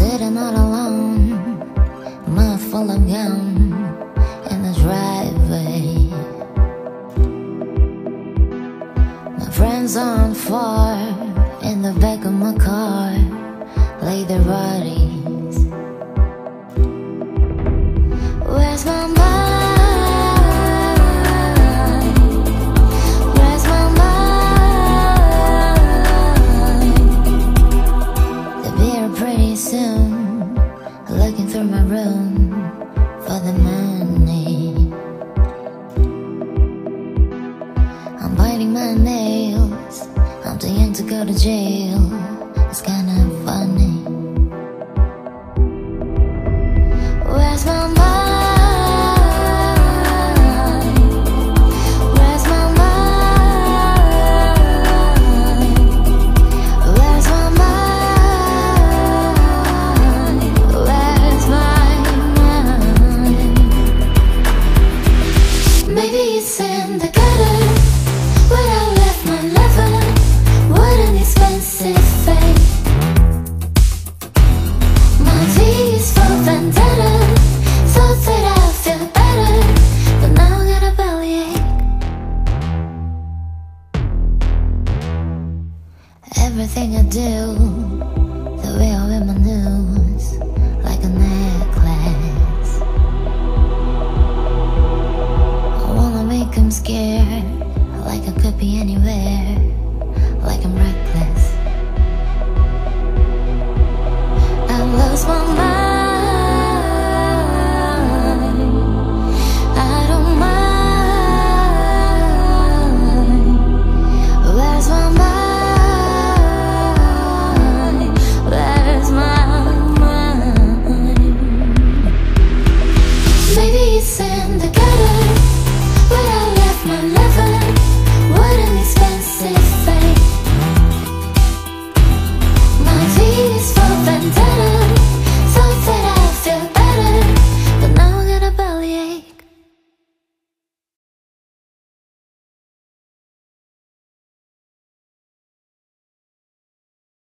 sitting all alone, mouth full of gum in the driveway. My friends aren't far, in the back of my car lay their bodies. Where's my mind? Where's my mind? They'll be here pretty soon, looking through my room for the money. I'm biting my nails, I'm too young to go to jail. It's kinda funny. Where's my mind? Where's my mind? Where's my mind? Where's my mind? Maybe it's in the gutter where I left my lover. What an expensive fate. My V is for vendetta. Thought that I'd feel better, but now I got a bellyache. Everything I do, the way I wear my news, like a necklace. I wanna make him scared, like I could be anywhere.